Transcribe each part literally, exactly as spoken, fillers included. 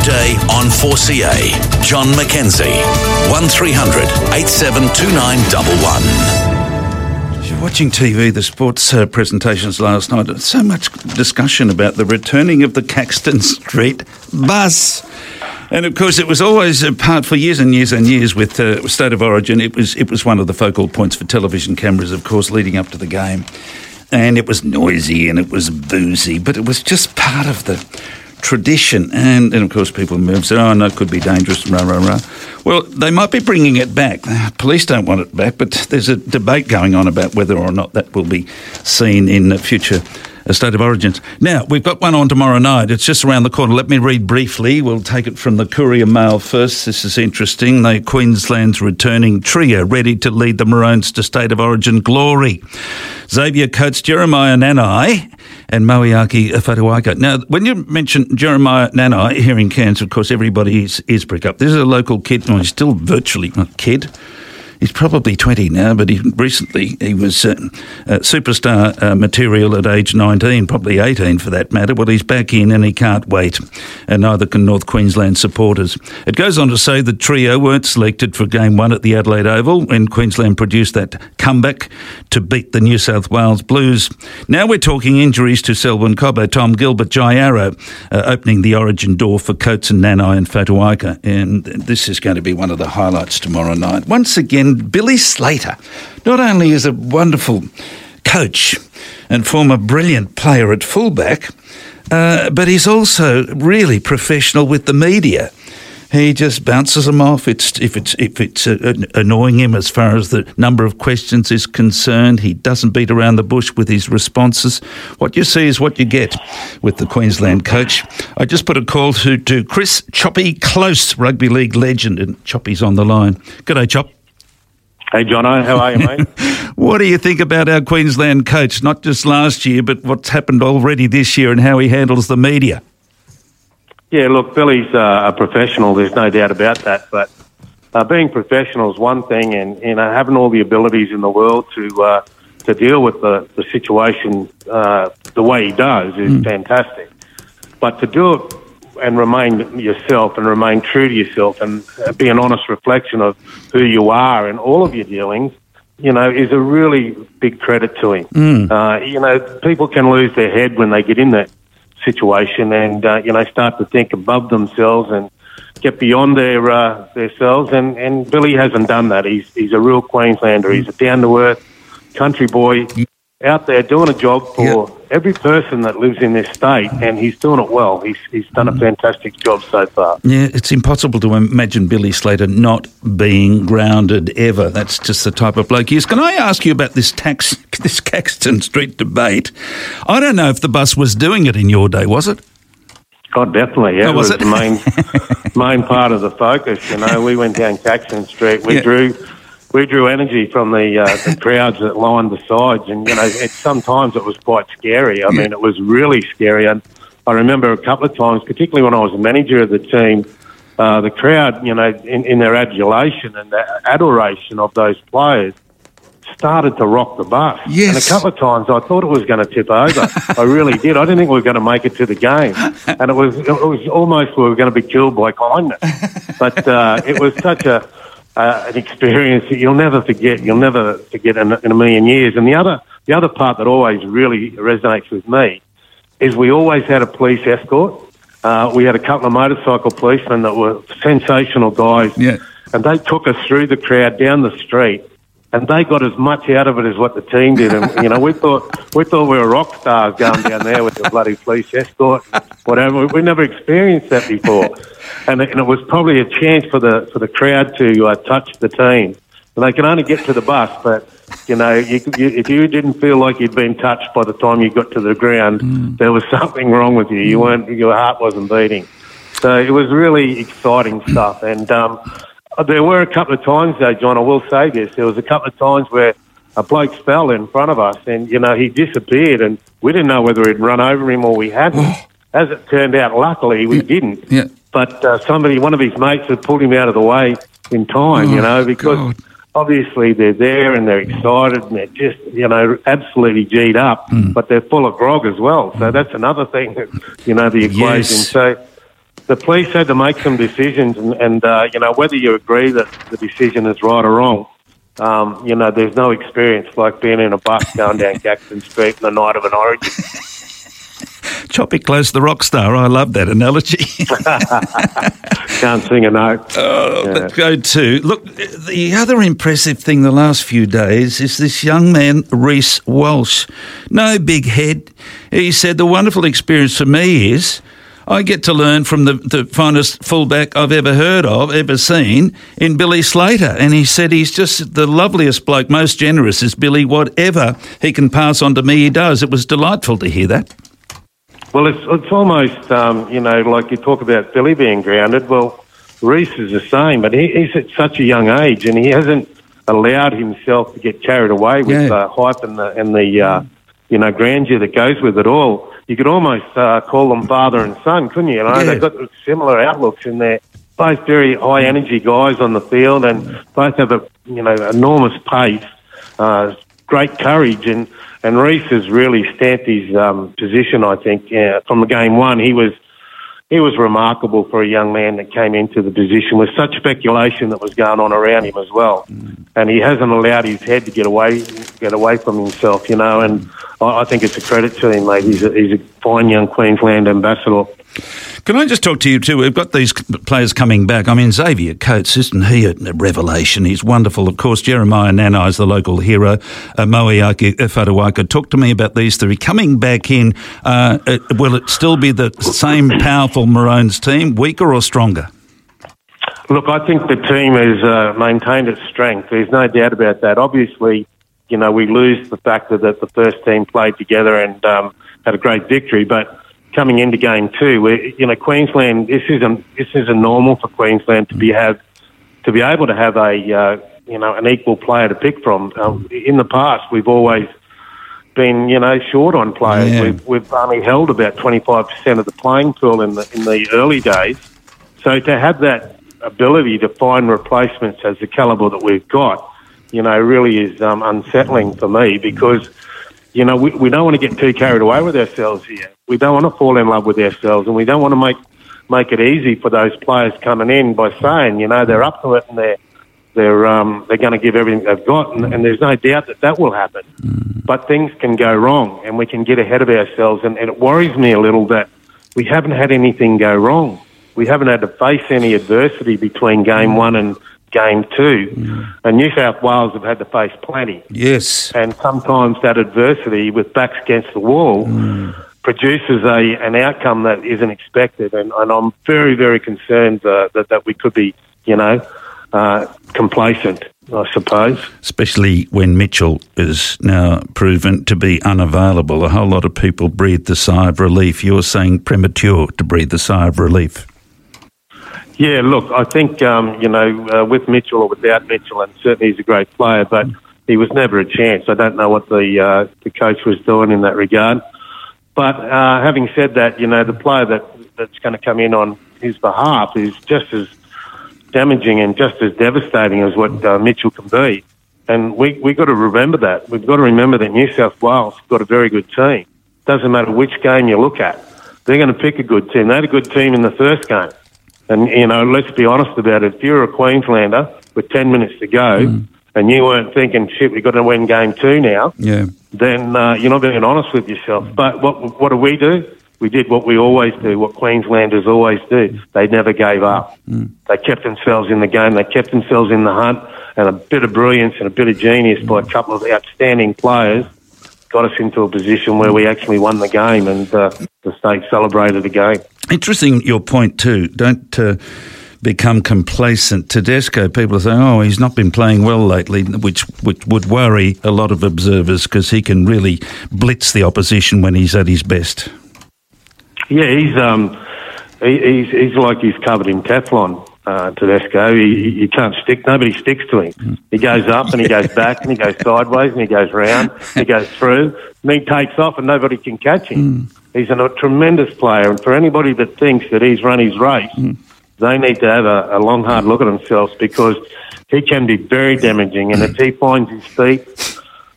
Today on four C A. John McKenzie. one three hundred eight seven two nine one one. If you're watching T V, the sports uh, presentations last night, there's so much discussion about the returning of the Caxton Street bus. And of course, it was always a part for years and years and years with uh, State of Origin. It was it was one of the focal points for television cameras, of course, leading up to the game. And it was noisy and it was boozy, but it was just part of the tradition. And, and of course, people move, say, oh, no, it could be dangerous, rah, rah, rah. Well, they might be bringing it back. Police don't want it back, but there's a debate going on about whether or not that will be seen in the future A State of Origins. Now, we've got one on tomorrow night. It's just around the corner. Let me read briefly. We'll take it from the Courier Mail first. This is interesting. The Queensland's returning trio ready to lead the Maroons to State of Origin glory. Xavier coach Jeremiah Nanai and Moeaki Whatuaika. Now, when you mention Jeremiah Nanai here in Cairns, of course, everybody's ears prick up. This is a local kid. Well, he's still virtually a kid. He's probably twenty now, but he recently he was uh, uh, superstar uh, material at age nineteen, probably eighteen for that matter. Well, he's back in and he can't wait, and neither can North Queensland supporters. It goes on to say the trio weren't selected for Game one at the Adelaide Oval when Queensland produced that comeback to beat the New South Wales Blues. Now we're talking injuries to Selwyn Cobbo, Tom Gilbert, Jai Arrow, uh, opening the Origin door for Coates and Nanai and Whatuaika, and this is going to be one of the highlights tomorrow night. Once again, Billy Slater not only is a wonderful coach and former brilliant player at fullback, uh, but he's also really professional with the media. He just bounces them off. It's if it's if it's uh, annoying him as far as the number of questions is concerned. He doesn't beat around the bush with his responses. What you see is what you get with the Queensland coach. I just put a call to, to Chris Choppy Close, rugby league legend, and Choppy's on the line. G'day, Chop. Hey, Jono, how are you, mate? What do you think about our Queensland coach, not just last year, but what's happened already this year and how he handles the media? Yeah, look, Billy's uh, a professional, there's no doubt about that, but uh, being professional is one thing, and you know, having all the abilities in the world to uh, to deal with the, the situation uh, the way he does is mm. fantastic. But to do it and remain yourself and remain true to yourself and be an honest reflection of who you are in all of your dealings, you know, is a really big credit to him. Mm. Uh, you know, people can lose their head when they get in that situation and, uh, you know, start to think above themselves and get beyond their uh, themselves. And, and Billy hasn't done that. He's, he's a real Queenslander. He's a down-to-earth country boy out there doing a job for yep. every person that lives in this state, and he's doing it well. He's he's done a fantastic job so far. Yeah, it's impossible to imagine Billy Slater not being grounded ever. That's just the type of bloke he is. Can I ask you about this tax, this Caxton Street debate? I don't know if the bus was doing it in your day, was it? Oh, definitely, yeah. Oh, was it was it? the main, main part of the focus, you know. We went down Caxton Street. We yeah. drew... We drew energy from the, uh, the crowds that lined the sides, and you know, it, sometimes it was quite scary. I mean, it was really scary. And I remember a couple of times, particularly when I was a manager of the team, uh, the crowd, you know, in, in their adulation and their adoration of those players, started to rock the bus. Yes. And a couple of times, I thought it was going to tip over. I really did. I didn't think we were going to make it to the game, and it was it was almost we were going to be killed by kindness. But uh, it was such a Uh, an experience that you'll never forget. You'll never forget in, in a million years. And the other, the other part that always really resonates with me is we always had a police escort. Uh, we had a couple of motorcycle policemen that were sensational guys, yeah. and they took us through the crowd down the street, and they got as much out of it as what the team did. And you know, we thought we thought we were rock stars going down there with the bloody police escort, whatever. We, we never experienced that before. And it, and it was probably a chance for the for the crowd to uh, touch the team. And they can only get to the bus, but you know, you, you, if you didn't feel like you'd been touched by the time you got to the ground, mm. there was something wrong with you. You weren't, your heart wasn't beating. So it was really exciting stuff. And um, there were a couple of times, though, John. I will say this: there was a couple of times where a bloke fell in front of us, and you know, he disappeared, and we didn't know whether he'd run over him or we hadn't. As it turned out, luckily we yeah. didn't. Yeah. But uh, somebody, one of his mates, had pulled him out of the way in time. Oh, you know, because God. obviously they're there and they're excited and they're just, you know, absolutely G'd up, mm. but they're full of grog as well. So that's another thing, that, you know, the equation. Yes. So the police had to make some decisions, and, and uh, you know, whether you agree that the decision is right or wrong, um, you know, there's no experience like being in a bus going down Caxton Street on the night of an Origin. Chop it close, the rock star. I love that analogy. Can't sing a note. Oh, Yeah. let's go to... Look, the other impressive thing the last few days is this young man, Reece Walsh. No big head. He said the wonderful experience for me is I get to learn from the, the finest fullback I've ever heard of, ever seen, in Billy Slater. And he said he's just the loveliest bloke, most generous is Billy. Whatever he can pass on to me, he does. It was delightful to hear that. Well, it's it's almost, um, you know, like you talk about Billy being grounded. Well, Reece is the same, but he, he's at such a young age and he hasn't allowed himself to get carried away with Yeah. the hype and the, and the uh, you know, grandeur that goes with it all. You could almost uh, call them father and son, couldn't you? You know, Yeah. they've got similar outlooks in there. Both very high-energy guys on the field and both have a, you know, enormous pace, uh, great courage, and And Reece has really stamped his um, position, I think, yeah, from the game one. He was he was remarkable for a young man that came into the position with such speculation that was going on around him as well. Mm. And he hasn't allowed his head to get away get away from himself, you know, and I, I think it's a credit to him, mate. He's a, he's a fine young Queensland ambassador. Can I just talk to you too? We've got these players coming back. I mean, Xavier Coates, isn't he a revelation? He's wonderful. Of course, Jeremiah Nanai is the local hero. Uh, Moeaki Whatuaka. Talk to me about these three. Coming back in, uh, it, will it still be the same powerful Maroons team, weaker or stronger? Look, I think the team has uh, maintained its strength. There's no doubt about that. Obviously, you know, we lose the factor that the first team played together and um, had a great victory, but coming into game two, we, you know, Queensland, this isn't this isn't normal for Queensland to be have to be able to have a uh, you know an equal player to pick from. Um, in the past, we've always been you know short on players. Yeah. We've, we've only held about twenty-five percent of the playing pool in the in the early days. So to have that ability to find replacements as the calibre that we've got, you know, really is um, unsettling for me because. You know, we, we don't want to get too carried away with ourselves here. We don't want to fall in love with ourselves, and we don't want to make make it easy for those players coming in by saying, you know, they're up to it and they're they're um, they're going to give everything they've got, and, and there's no doubt that that will happen. Mm. But things can go wrong, and we can get ahead of ourselves, and, and it worries me a little that we haven't had anything go wrong. We haven't had to face any adversity between game one and game two, mm. and New South Wales have had to face plenty. Yes. And sometimes that adversity with backs against the wall mm. produces a an outcome that isn't expected, and, and I'm very, very concerned uh, that, that we could be, you know, uh, complacent, I suppose. Especially when Mitchell is now proven to be unavailable. A whole lot of people breathe the sigh of relief. You're saying premature to breathe the sigh of relief. Yeah, look, I think, um, you know, uh, with Mitchell or without Mitchell, and certainly he's a great player, but he was never a chance. I don't know what the uh, the coach was doing in that regard. But uh, having said that, you know, the player that that's going to come in on his behalf is just as damaging and just as devastating as what uh, Mitchell can be. And we we got to remember that. We've got to remember that New South Wales got a very good team. Doesn't matter which game you look at. They're going to pick a good team. They had a good team in the first game. And, you know, let's be honest about it. If you're a Queenslander with ten minutes to go mm. and you weren't thinking, shit, we've got to win game two now, yeah. then uh, you're not being honest with yourself. But what what do we do? We did what we always do, what Queenslanders always do. They never gave up. Mm. They kept themselves in the game. They kept themselves in the hunt. And a bit of brilliance and a bit of genius by a couple of outstanding players got us into a position where we actually won the game, and uh, the state celebrated again. Interesting your point too. Don't uh, become complacent. Tedesco, people are saying, oh, he's not been playing well lately, which, which would worry a lot of observers because he can really blitz the opposition when he's at his best. Yeah, he's um, he, he's he's like he's covered in Teflon. Uh, Tedesco, he, you can't stick. Nobody sticks to him. Mm. He goes up and he goes back and he goes sideways and he goes round. He goes through and he takes off and nobody can catch him. Mm. He's a, a tremendous player, and for anybody that thinks that he's run his race, mm. they need to have a, a long, hard look at themselves because he can be very damaging. And if he finds his feet,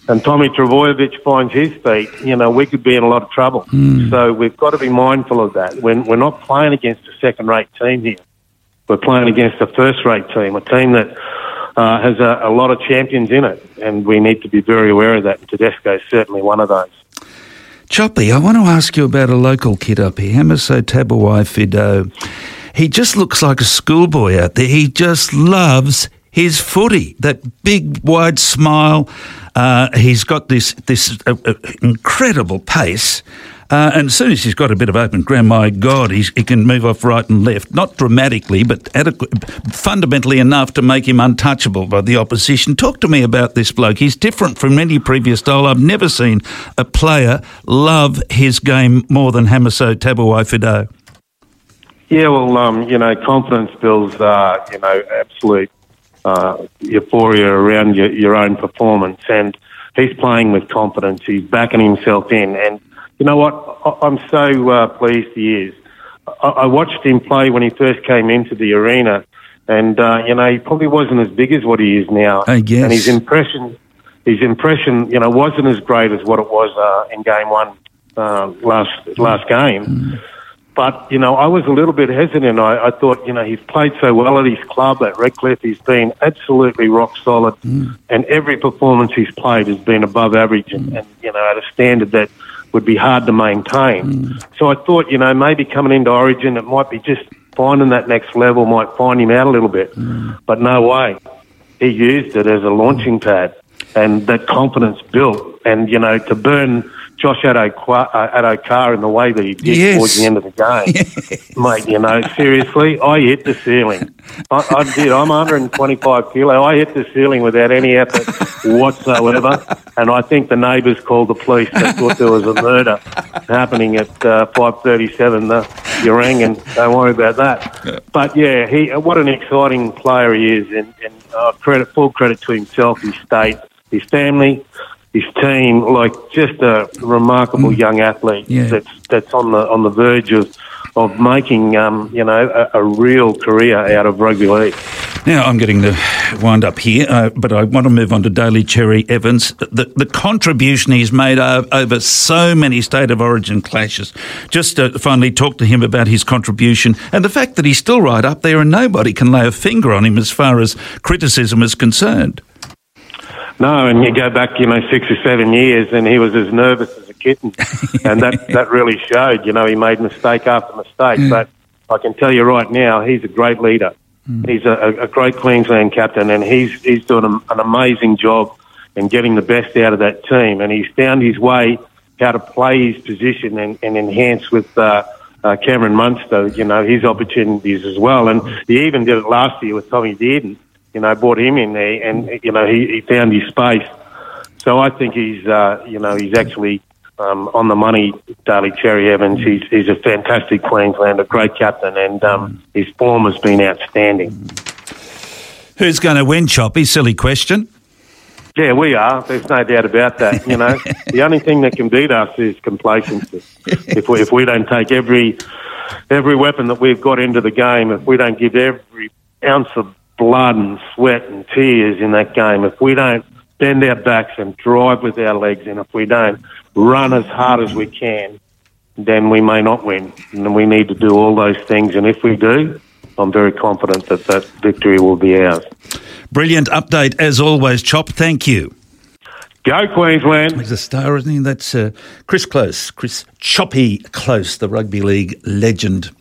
and Tommy Trbojevic finds his feet, you know, we could be in a lot of trouble. Mm. So we've got to be mindful of that. When we're not playing against a second-rate team here. We're playing against a first-rate team, a team that uh, has a, a lot of champions in it, and we need to be very aware of that. And Tedesco is certainly one of those. Choppy, I want to ask you about a local kid up here, Hamiso Tabuai-Fidow. He just looks like a schoolboy out there. He just loves his footy, that big, wide smile. Uh, he's got this this uh, uh, incredible pace. Uh, and as soon as he's got a bit of open ground, my God, he's, he can move off right and left. Not dramatically, but adequate, fundamentally enough to make him untouchable by the opposition. Talk to me about this bloke. He's different from any previous style. I've never seen a player love his game more than Hamiso Tabuai-Fidow. Yeah, well, um, you know, confidence builds, uh, you know, absolute uh, euphoria around your, your own performance. And he's playing with confidence. He's backing himself in. And you know what? I- I'm so uh, pleased he is. I-, I watched him play when he first came into the arena. And, uh, you know, he probably wasn't as big as what he is now. I guess. And his impression, his impression, you know, wasn't as great as what it was uh, in game one uh, last last game. Mm. But, you know, I was a little bit hesitant. I, I thought, you know, he's played so well at his club at Redcliffe. He's been absolutely rock solid. Mm. And every performance he's played has been above average and, mm. and, you know, at a standard that would be hard to maintain. Mm. So I thought, you know, maybe coming into Origin, it might be just finding that next level, might find him out a little bit. Mm. But no way. He used it as a launching pad. And that confidence built. And, you know, to burn Josh Addo-Carr in the way that he did yes. towards the end of the game. Mate, you know, seriously, I hit the ceiling. I, I did. I'm one hundred twenty-five kilo. I hit the ceiling without any effort whatsoever. And I think the neighbours called the police. They thought there was a murder happening at uh, five thirty-seven. Uh, you rang, and don't worry about that. But, yeah, he what an exciting player he is. And, and uh, credit, full credit to himself, his state, his family, his team, like just a remarkable mm. young athlete yeah. that's that's on the on the verge of of making um, you know a, a real career out of rugby league. Now I'm getting to wind up here, uh, but I want to move on to Daly Cherry Evans. The, the contribution he's made over, over so many State of Origin clashes. Just to finally talk to him about his contribution and the fact that he's still right up there and nobody can lay a finger on him as far as criticism is concerned. No, and you go back, you know, six or seven years and he was as nervous as a kitten. And that, that really showed, you know, he made mistake after mistake. Yeah. But I can tell you right now, he's a great leader. Mm. He's a, a great Queensland captain and he's he's doing a, an amazing job in getting the best out of that team. And he's found his way how to play his position and, and enhance with uh, uh, Cameron Munster, you know, his opportunities as well. And he even did it last year with Tommy Dearden. You know, brought him in there, and you know he, he found his space. So I think he's, uh, you know, he's actually um, on the money. Daly Cherry Evans, he's he's a fantastic Queenslander, great captain, and um, his form has been outstanding. Who's going to win, Choppy? Silly question. Yeah, we are. There's no doubt about that. You know, the only thing that can beat us is complacency. if we if we don't take every every weapon that we've got into the game, if we don't give every ounce of blood and sweat and tears in that game, if we don't bend our backs and drive with our legs, and if we don't run as hard as we can, then we may not win. And we need to do all those things. And if we do, I'm very confident that that victory will be ours. Brilliant update as always, Chop. Thank you. Go Queensland. He's a star, isn't he? That's uh, Chris Close, Chris Choppy Close, the rugby league legend.